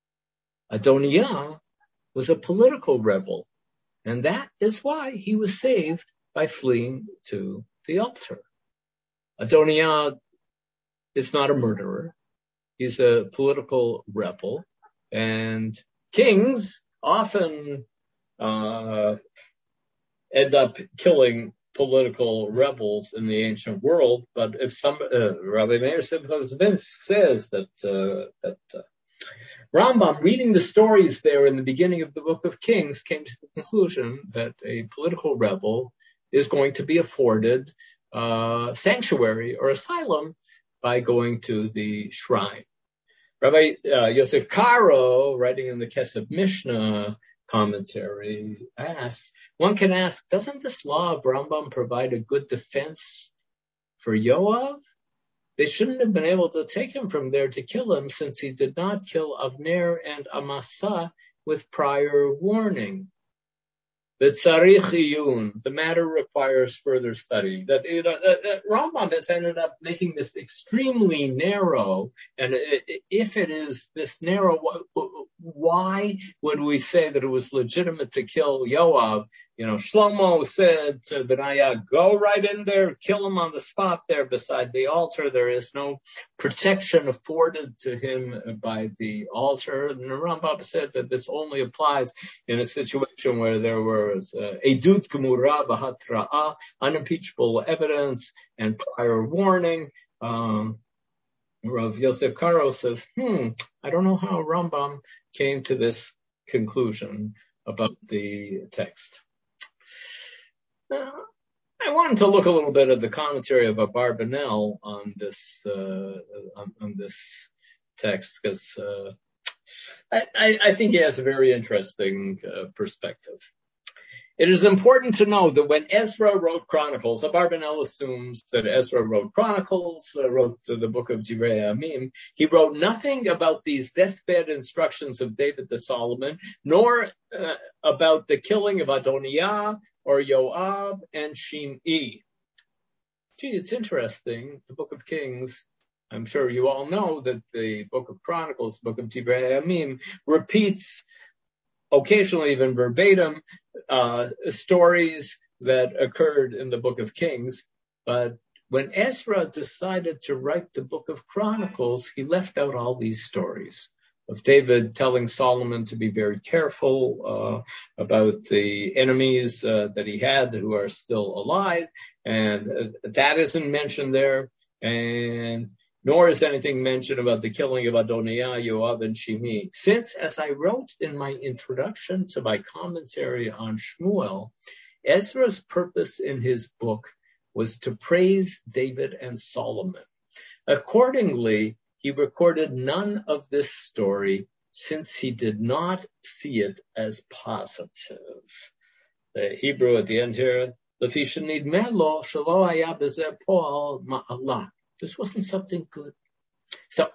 Adoniah was a political rebel, and that is why he was saved by fleeing to the altar. Adoniah is not a murderer. He's a political rebel, and kings often uh, end up killing political rebels in the ancient world. But if some uh, Rabbi Meir Simcha says that uh, that uh, Rambam, reading the stories there in the beginning of the Book of Kings, came to the conclusion that a political rebel is going to be afforded uh, sanctuary or asylum by going to the shrine. Rabbi uh, Yosef Karo, writing in the Kesef Mishnah commentary, asks, one can ask, doesn't this law of Rambam provide a good defense for Yoav? They shouldn't have been able to take him from there to kill him, since he did not kill Avner and Amasa with prior warning. The tzarich iyun, the matter requires further study. That, you know, that, that Rambam has ended up making this extremely narrow, and it, if it is this narrow, why would we say that it was legitimate to kill Yoav? You know, Shlomo said to Benaiah, go right in there, kill him on the spot there beside the altar. There is no protection afforded to him by the altar. And the Rambam said that this only applies in a situation where there was edut gemura b'hatra'ah, unimpeachable evidence and prior warning. Um, Rav Yosef Karo says, hmm, I don't know how Rambam came to this conclusion about the text. Uh, I wanted to look a little bit at the commentary of Abarbanel on this uh, on, on this text, because uh, I, I, I think he has a very interesting uh, perspective. It is important to know that when Ezra wrote Chronicles, Abarbanel assumes that Ezra wrote Chronicles, uh, wrote the, the book of Divrei Yamim. He wrote nothing about these deathbed instructions of David to Solomon, nor uh, about the killing of Adoniah or Yoav and Shimei. Gee, it's interesting. The book of Kings, I'm sure you all know that the book of Chronicles, the book of Divrei Yamim, repeats occasionally even verbatim, uh, stories that occurred in the Book of Kings, but when Ezra decided to write the book of Chronicles, he left out all these stories of David telling Solomon to be very careful uh, about the enemies uh, that he had who are still alive. And uh, that isn't mentioned there. And nor is anything mentioned about the killing of Adoniah, Yoav, and Shimi. Since, as I wrote in my introduction to my commentary on Shmuel, Ezra's purpose in his book was to praise David and Solomon. Accordingly, he recorded none of this story since he did not see it as positive. The Hebrew at the end here, this wasn't something good. So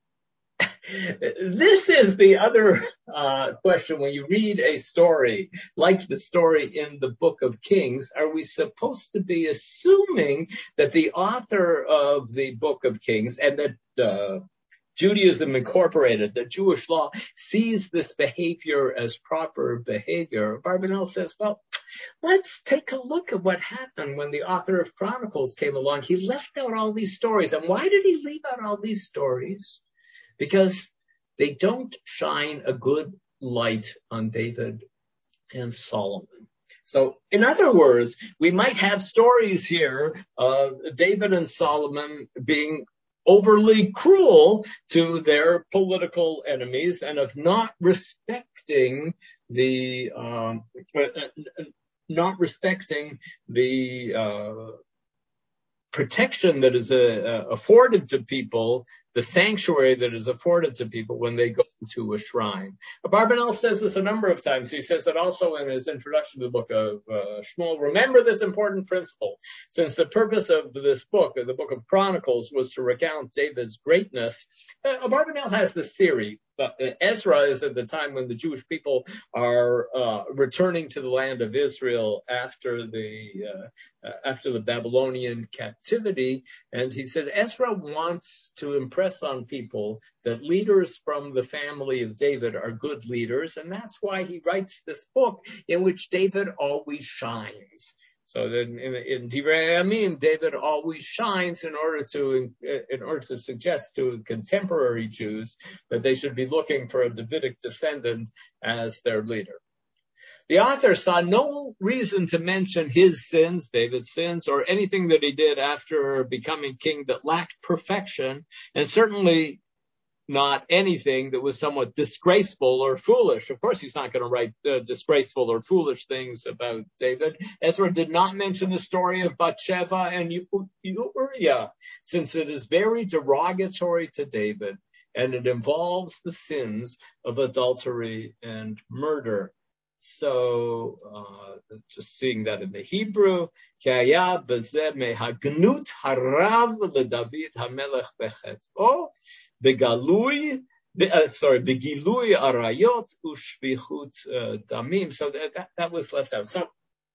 this is the other uh, question. When you read a story like the story in the Book of Kings, are we supposed to be assuming that the author of the Book of Kings and that uh, Judaism Incorporated, the Jewish law, sees this behavior as proper behavior? Barbanel says, well, let's take a look at what happened when the author of Chronicles came along. He left out all these stories. And why did he leave out all these stories? Because they don't shine a good light on David and Solomon. So, in other words, we might have stories here of David and Solomon being overly cruel to their political enemies and of not respecting the um, not respecting the uh, protection that is uh, afforded to people, the sanctuary that is afforded to people when they go to a shrine. Barbanel says this a number of times. He says it also in his introduction to the book of uh, Shmuel. Remember this important principle. Since the purpose of this book, the book of Chronicles, was to recount David's greatness, uh, Barbanel has this theory. Uh, Ezra is at the time when the Jewish people are uh, returning to the land of Israel after the uh, uh, after the Babylonian captivity, and he said Ezra wants to impress on people that leaders from the family of David are good leaders, and that's why he writes this book in which David always shines. So then in, in Divrei Hayamim, David always shines in order to in order to suggest to contemporary Jews that they should be looking for a Davidic descendant as their leader. The author saw no reason to mention his sins, David's sins, or anything that he did after becoming king that lacked perfection, and certainly not anything that was somewhat disgraceful or foolish. Of course, he's not going to write uh, disgraceful or foolish things about David. Ezra did not mention the story of Bathsheba and Uriah, since it is very derogatory to David, and it involves the sins of adultery and murder. So, uh, just seeing that in the Hebrew, Kaya bezeh mehagnut harav leDavid hamelech bechetzo, begalui, uh, sorry, begilui arayot ushvichut damim. So that, that that was left out. So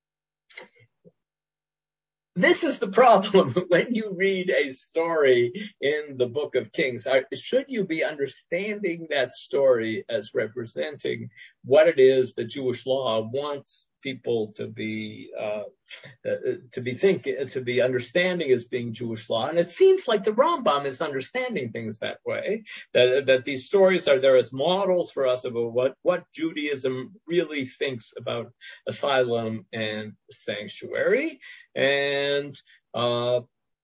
this is the problem when you read a story in the Book of Kings. Should you be understanding that story as representing what it is the Jewish law wants people to be uh, uh, to be thinking, to be understanding as being Jewish law? And it seems like the Rambam is understanding things that way, that, that these stories are there as models for us about what, what Judaism really thinks about asylum and sanctuary. And uh,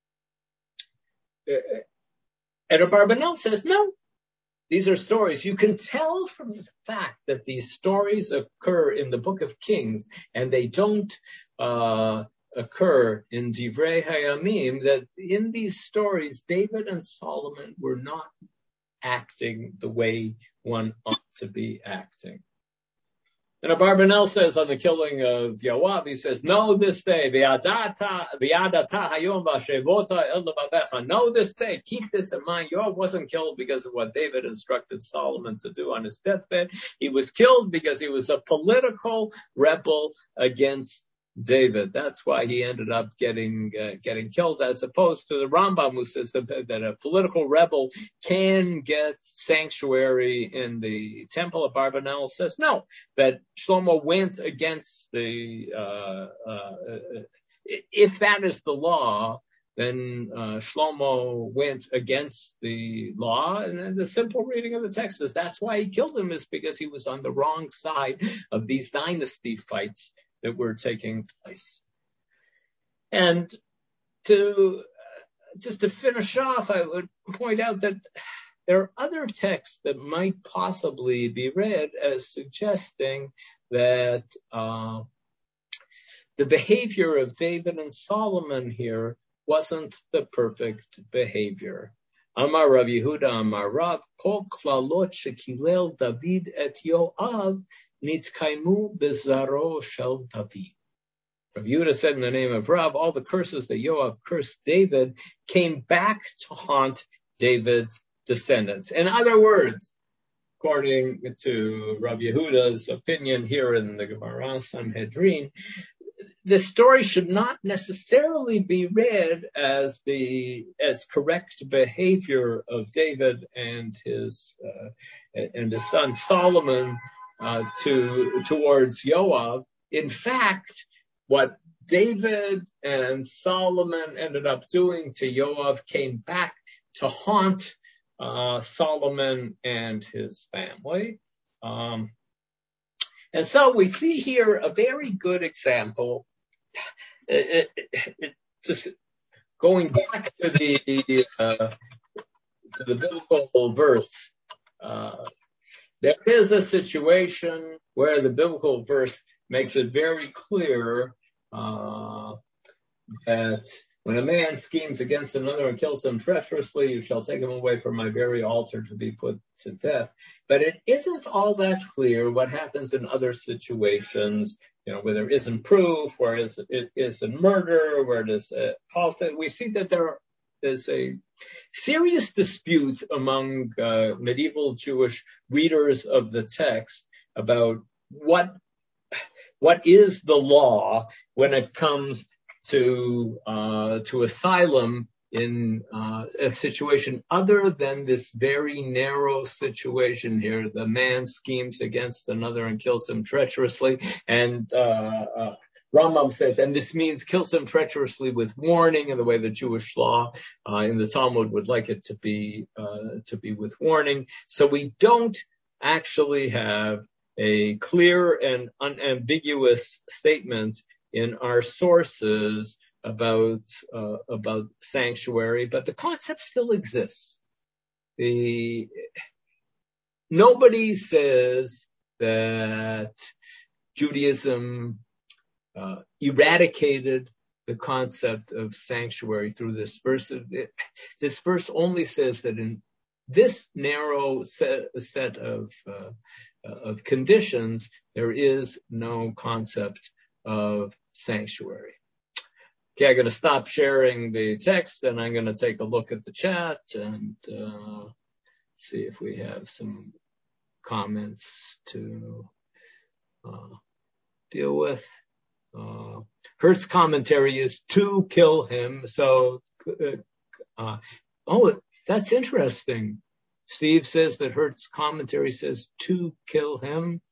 and Barbanel says, no, these are stories. You can tell from the fact that these stories occur in the Book of Kings and they don't uh, occur in Divrei Hayamim, that in these stories, David and Solomon were not acting the way one ought to be acting. And Barbanel says on the killing of Yoav, he says, know this day, know this day, keep this in mind. Yoav wasn't killed because of what David instructed Solomon to do on his deathbed. He was killed because he was a political rebel against David. That's why he ended up getting uh, getting killed, as opposed to the Rambam, who says that, that a political rebel can get sanctuary in the temple. Of Barbanel says no, that Shlomo went against the uh, uh, if that is the law, then uh, Shlomo went against the law, and then the simple reading of the text is that's why he killed him, is because he was on the wrong side of these dynasty fights that were taking place. And to uh, just to finish off, I would point out that there are other texts that might possibly be read as suggesting that uh, the behavior of David and Solomon here wasn't the perfect behavior. Amar Rav Yehuda Amar Rav, Kol klalot shekilel David et Yoav nitkaimu bezaro shel David. Rav Yehuda said in the name of Rav, all the curses that Yoav cursed David came back to haunt David's descendants. In other words, according to Rav Yehuda's opinion here in the Gemara Sanhedrin, the story should not necessarily be read as the as correct behavior of David and his uh, and his son Solomon uh, to towards Yoav. In fact, what David and Solomon ended up doing to Yoav came back to haunt uh, Solomon and his family. Um, and so we see here a very good example. It, it, it, just going back to the uh, to the biblical verse, uh, there is a situation where the biblical verse makes it very clear uh, that when a man schemes against another and kills him treacherously, you shall take him away from my very altar to be put to death. But it isn't all that clear what happens in other situations, you know, where there isn't proof, where it isn't murder, where it is a cult. We see that there is a serious dispute among uh, medieval Jewish readers of the text about what what is the law when it comes to uh, to asylum in uh, a situation other than this very narrow situation here. The man schemes against another and kills him treacherously, and uh, uh, Rambam says, and this means kills him treacherously with warning, in the way the Jewish law uh, in the Talmud would like it to be uh, to be with warning. So we don't actually have a clear and unambiguous statement in our sources about uh, about sanctuary, but the concept still exists. The nobody says that Judaism uh, eradicated the concept of sanctuary through this verse. This verse only says that in this narrow set, set of uh, of conditions, there is no concept of sanctuary. Okay, I'm going to stop sharing the text, and I'm going to take a look at the chat and uh, see if we have some comments to uh, deal with. Uh, Hertz commentary is to kill him. So, uh, oh, that's interesting. Steve says that Hertz commentary says to kill him.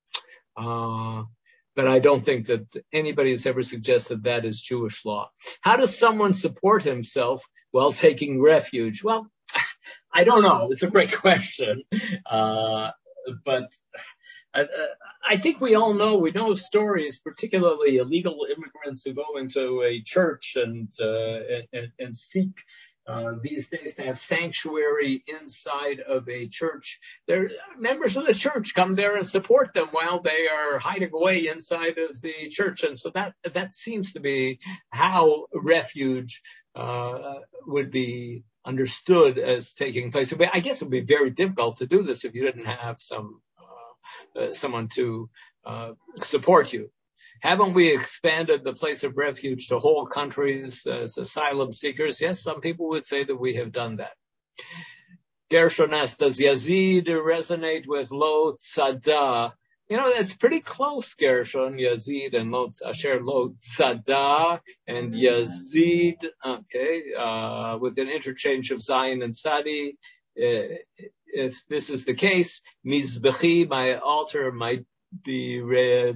Uh, But I don't think that anybody has ever suggested that is Jewish law. How does someone support himself while taking refuge? Well, I don't know. It's a great question. Uh, but I, I think we all know, we know stories, particularly illegal immigrants who go into a church and, uh, and, and seek Uh, these days to have sanctuary inside of a church. Their members of the church come there and support them while they are hiding away inside of the church. And so that, that seems to be how refuge, uh, would be understood as taking place. I guess it would be very difficult to do this if you didn't have some, uh, uh, someone to, uh, support you. Haven't we expanded the place of refuge to whole countries as asylum seekers? Yes, some people would say that we have done that. Gershon asks, does Yazid resonate with Lo Tzada? You know, it's pretty close, Gershon, Yazid and Lo Asher Lo Tzada and Yazid, okay, uh, with an interchange of Zion and Sadi. Uh, if this is the case, Mizbechi, my altar, might be read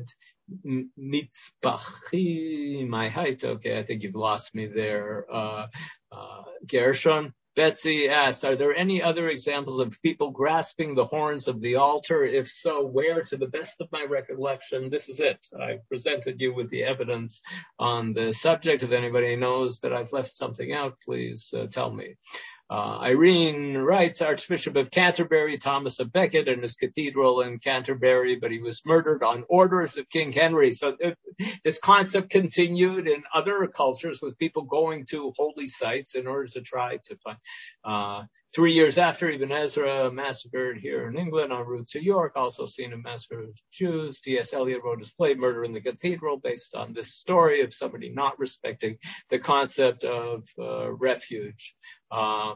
Mitzpachim, my height. Okay, I think you've lost me there. Uh, uh, Gershon. Betsy asks, are there any other examples of people grasping the horns of the altar? If so, where? To the best of my recollection, this is it. I presented you with the evidence on the subject. If anybody knows that I've left something out, please uh, tell me. Uh, Irene writes, Archbishop of Canterbury, Thomas of Becket, and his cathedral in Canterbury, but he was murdered on orders of King Henry. So it, this concept continued in other cultures with people going to holy sites in order to try to find. Uh, three years after Ibn Ezra massacred here in England en route to York, also seen a massacre of Jews. T S Eliot wrote his play Murder in the Cathedral based on this story of somebody not respecting the concept of uh, refuge. Uh,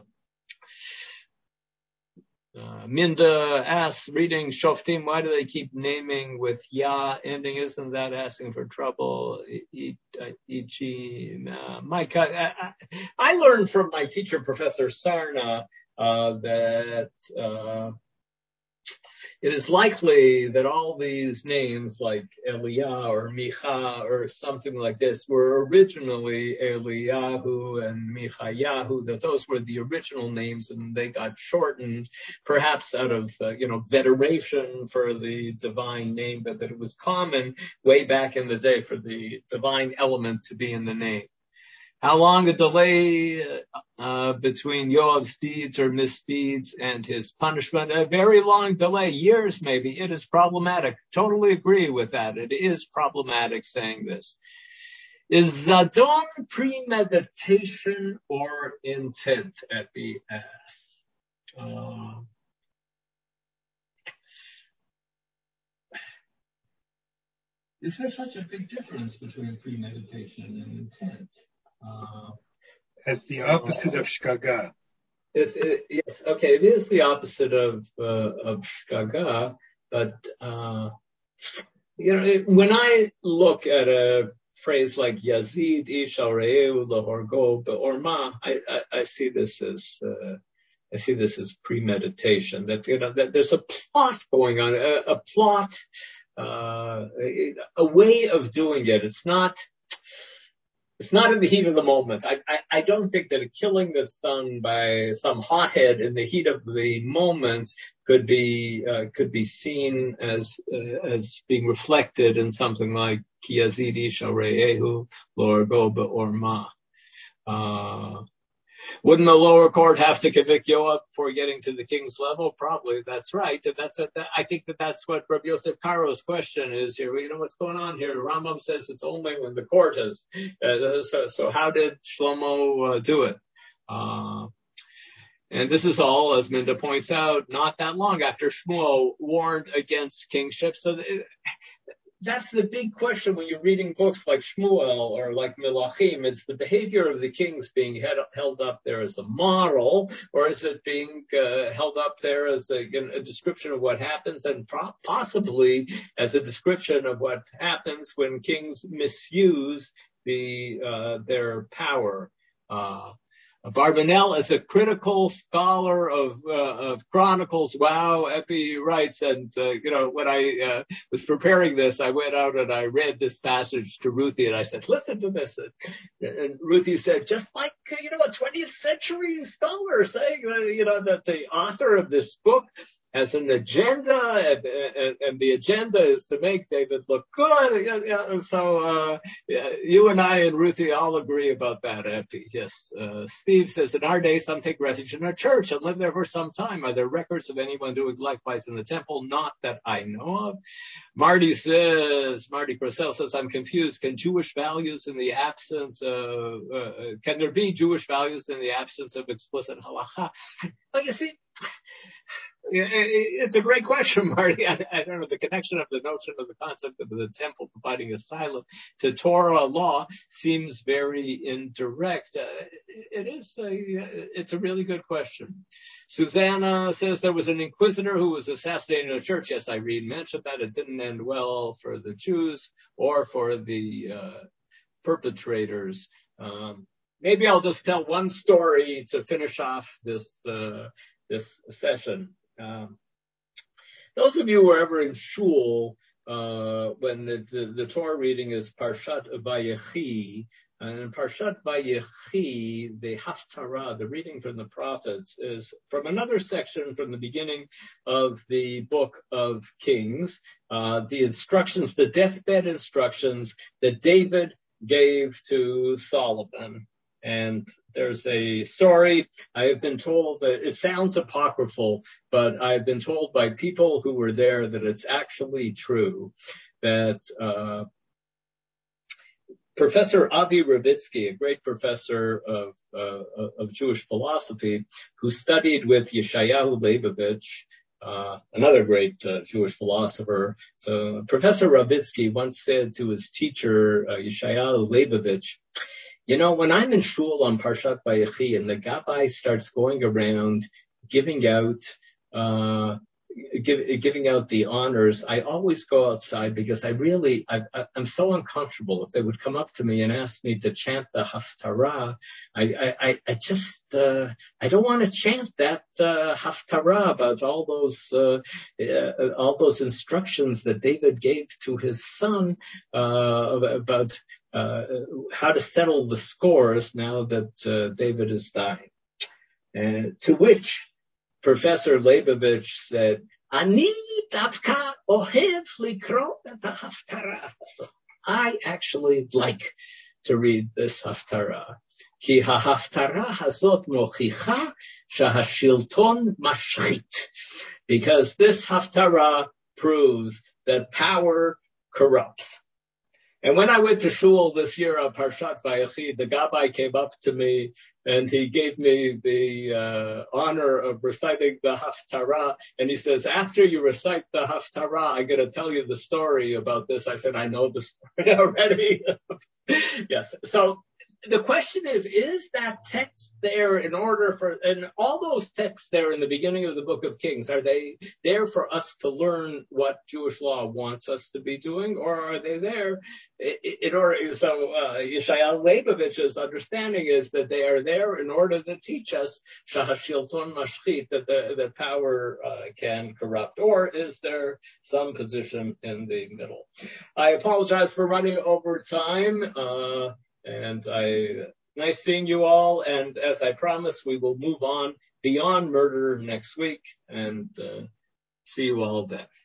uh, Minda asks, reading Shoftim, why do they keep naming with Ya ending? Isn't that asking for trouble? Ichi, uh, Mike, I, I learned from my teacher, Professor Sarna, uh, that uh, it is likely that all these names like Eliah or Micha or something like this were originally Eliyahu and Michayahu, that those were the original names and they got shortened, perhaps out of, uh, you know, veneration for the divine name, but that it was common way back in the day for the divine element to be in the name. How long a delay uh, between Yoav's deeds or misdeeds and his punishment? A very long delay, years maybe. It is problematic. Totally agree with that. It is problematic saying this. Is Zadon premeditation or intent? Epi asks. Uh, is there such a big difference between premeditation and intent? Uh, As the opposite uh, of shkaga. It's, it, yes, okay, it is the opposite of uh, of shkaga, but uh, you know, it, when I look at a phrase like Yazid ish al re'eu lahorgo be'orma, I, I I see this as uh, I see this as premeditation. That you know that there's a plot going on, a, a plot, uh, a, a way of doing it. It's not. It's not in the heat of the moment. I, I, I don't think that a killing that's done by some hothead in the heat of the moment could be uh, could be seen as uh, as being reflected in something like Ki Yazid ish al re'ehu lahorgo be'orma. Uh Wouldn't the lower court have to convict Yoav before getting to the king's level? Probably. That's right. And that's a, I think that that's what Rabbi Yosef Karo's question is here. You know what's going on here? Rambam says it's only when the court has. Uh, so, so how did Shlomo uh, do it? Uh, and this is all, as Minda points out, not that long after Shmuel warned against kingship. So. It, That's the big question when you're reading books like Shmuel or like Melachim. It's the behavior of the kings being head, held up there as a model, or is it being uh, held up there as a, a description of what happens, and pro- possibly as a description of what happens when kings misuse the uh, their power. Uh, Barbanel is a critical scholar of, uh, of Chronicles. Wow, Epi writes, and, uh, you know, when I, uh, was preparing this, I went out and I read this passage to Ruthie and I said, listen to this. And, and Ruthie said, just like, you know, a twentieth century scholar saying, uh, you know, that the author of this book has an agenda, and, and, and the agenda is to make David look good. So uh, you and I and Ruthie all agree about that, Epi. Yes. Uh, Steve says, in our day, some take refuge in a church and live there for some time. Are there records of anyone doing likewise in the temple? Not that I know of. Marty says, Marty Purcell says, I'm confused. Can Jewish values in the absence of, uh, can there be Jewish values in the absence of explicit halacha? Well, you see, it's a great question, Marty. I, I don't know, the connection of the notion of the concept of the temple providing asylum to Torah law seems very indirect. Uh, it is a, it's a really good question. Susanna says there was an inquisitor who was assassinated in a church. Yes, Irene mentioned that. It didn't end well for the Jews or for the uh, perpetrators. Um, maybe I'll just tell one story to finish off this uh, this session. Um, those of you who were ever in shul uh, when the, the, the Torah reading is Parshat Vayechi, and in Parshat Vayechi, the Haftarah, the reading from the prophets, is from another section from the beginning of the book of Kings, uh, the instructions, the deathbed instructions that David gave to Solomon. And there's a story, I have been told that it sounds apocryphal, but I've been told by people who were there that it's actually true, that uh Professor Avi Ravitsky, a great professor of uh, of Jewish philosophy, who studied with Yeshayahu Leibovich, uh, another great uh, Jewish philosopher. So Professor Ravitsky once said to his teacher, uh, Yeshayahu Leibovich, you know, when I'm in shul on Parshat Vayechi and the Gabbai starts going around giving out uh Give, giving out the honors, I always go outside because I really, I, I, I'm so uncomfortable. If they would come up to me and ask me to chant the Haftarah, I, I, I just, uh, I don't want to chant that uh, Haftarah about all those, uh, uh, all those instructions that David gave to his son uh, about uh, how to settle the scores now that uh, David is dying. And to which Professor Leibovich said, Ani davka ohev likro et haftarah. I actually like to read this haftarah. Ki haftarah hazot mochicha shahashilton mashchit. Because this haftarah proves that power corrupts. And when I went to shul this year on Parshat Vayechi, the Gabbai came up to me and he gave me the uh, honor of reciting the Haftarah. And he says, after you recite the Haftarah, I'm going to tell you the story about this. I said, I know the story already. Yes. So the question is, is that text there in order for, and all those texts there in the beginning of the book of Kings, are they there for us to learn what Jewish law wants us to be doing, or are they there in order, so uh, Yeshayahu Leibovich's understanding is that they are there in order to teach us shahashilton mashchit, that the, the power uh, can corrupt, or is there some position in the middle? I apologize for running over time. Uh, And I, nice seeing you all. And as I promised, we will move on beyond murder next week and uh, see you all then.